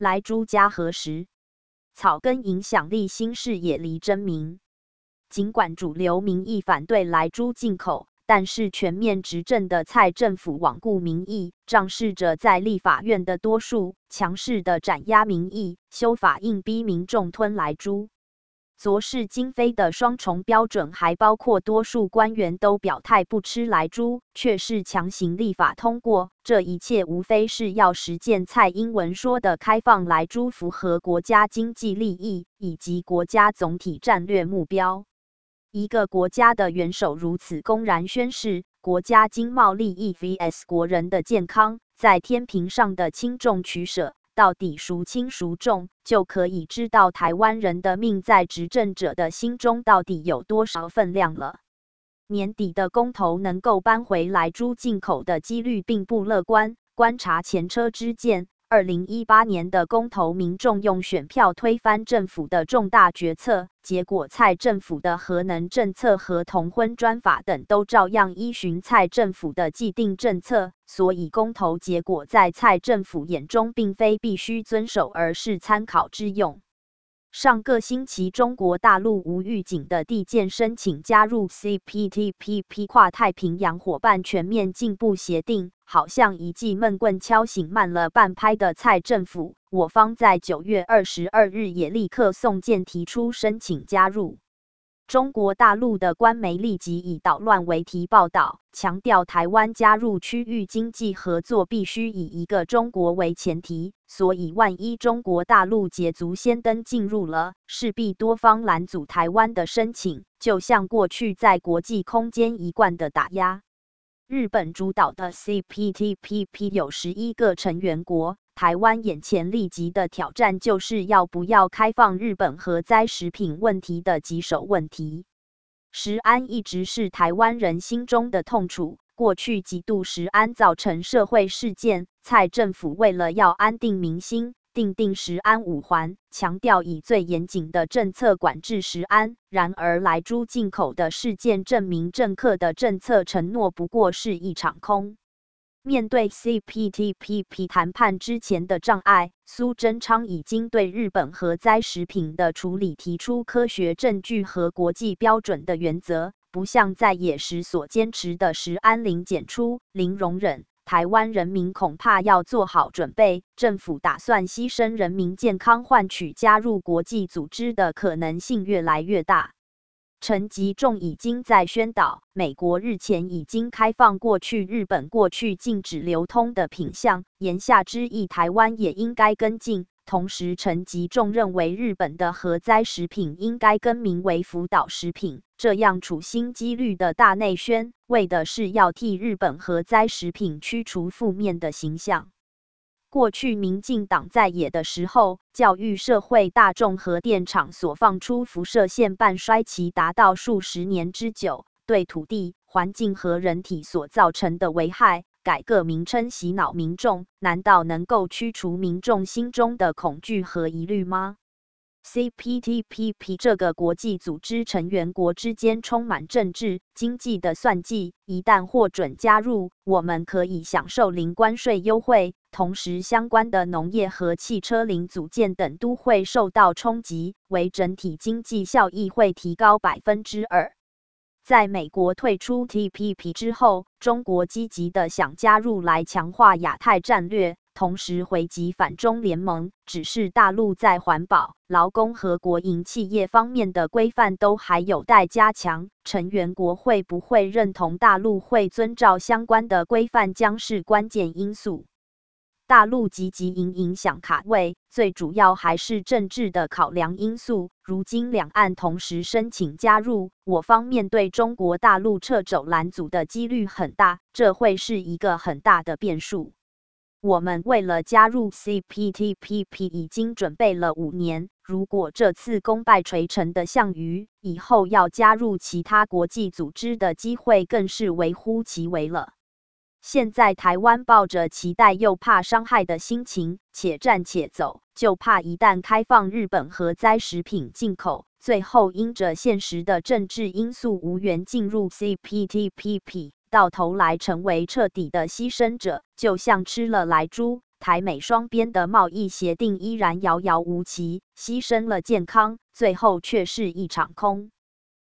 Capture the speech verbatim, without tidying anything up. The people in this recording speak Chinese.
莱猪加核实，草根影响力新视野离真明。尽管主流民意反对莱猪进口，但是全面执政的蔡政府罔顾民意，仗势着在立法院的多数，强势的斩压民意，修法硬逼民众吞莱猪。昨是今非的双重标准，还包括多数官员都表态不吃莱猪，却是强行立法通过。这一切无非是要实践蔡英文说的开放莱猪符合国家经济利益以及国家总体战略目标。一个国家的元首如此公然宣示国家经贸利益 vs 国人的健康，在天平上的轻重取舍到底孰轻孰重，就可以知道台湾人的命在执政者的心中到底有多少分量了。年底的公投能够搬回莱猪进口的几率并不乐观，观察前车之鉴，二零一八年的公投，民众用选票推翻政府的重大决策，结果蔡政府的核能政策和同婚专法等都照样依循蔡政府的既定政策，所以公投结果在蔡政府眼中并非必须遵守，而是参考之用。上个星期，中国大陆无预警的递件申请加入 C P T P P 跨太平洋伙伴全面进步协定，好像一记闷棍敲醒慢了半拍的蔡政府。我方在九月二十二日也立刻送件提出申请加入。中国大陆的官媒立即以捣乱为题报道，强调台湾加入区域经济合作必须以一个中国为前提，所以万一中国大陆捷足先登进入了，势必多方拦阻台湾的申请，就像过去在国际空间一贯的打压。日本主导的 C P T P P 有十一个成员国，台湾眼前立即的挑战就是要不要开放日本核灾食品问题的棘手问题。食安一直是台湾人心中的痛楚，过去几度食安造成社会事件，蔡政府为了要安定民心，订定食安五环，强调以最严谨的政策管制食安。然而莱猪进口的事件证明，政客的政策承诺不过是一场空。面对 C P T P P 谈判之前的障碍，苏贞昌已经对日本核灾食品的处理提出科学证据和国际标准的原则，不像在野时所坚持的食安零检出、零容忍。台湾人民恐怕要做好准备，政府打算牺牲人民健康换取加入国际组织的可能性越来越大。陈吉仲已经在宣导，美国日前已经开放过去日本过去禁止流通的品项，言下之意台湾也应该跟进。同时陈吉仲认为日本的核灾食品应该更名为福岛食品，这样处心积虑的大内宣，为的是要替日本核灾食品驱除负面的形象。过去民进党在野的时候，教育社会大众核电厂所放出辐射线半衰期达到数十年之久，对土地、环境和人体所造成的危害，改个名称洗脑民众，难道能够驱除民众心中的恐惧和疑虑吗？C P T P P 这个国际组织成员国之间充满政治、经济的算计，一旦获准加入，我们可以享受零关税优惠，同时相关的农业和汽车零组件等都会受到冲击，为整体经济效益会提高 百分之二。在美国退出 T P P 之后，中国积极的想加入来强化亚太战略，同时回击反中联盟，只是大陆在环保、劳工和国营企业方面的规范都还有待加强，成员国会不会认同大陆会遵照相关的规范将是关键因素。大陆积极营影响卡位，最主要还是政治的考量因素。如今两岸同时申请加入，我方面对中国大陆掣肘拦阻的几率很大，这会是一个很大的变数。我们为了加入 C P T P P 已经准备了五年，如果这次功败垂成的项羽，以后要加入其他国际组织的机会更是微乎其微了。现在台湾抱着期待又怕伤害的心情，且战且走，就怕一旦开放日本核灾食品进口，最后因着现实的政治因素无缘进入 C P T P P， 到头来成为彻底的牺牲者，就像吃了莱猪， 台美双边的贸易协定依然遥遥无期，牺牲了健康，最后却是一场空。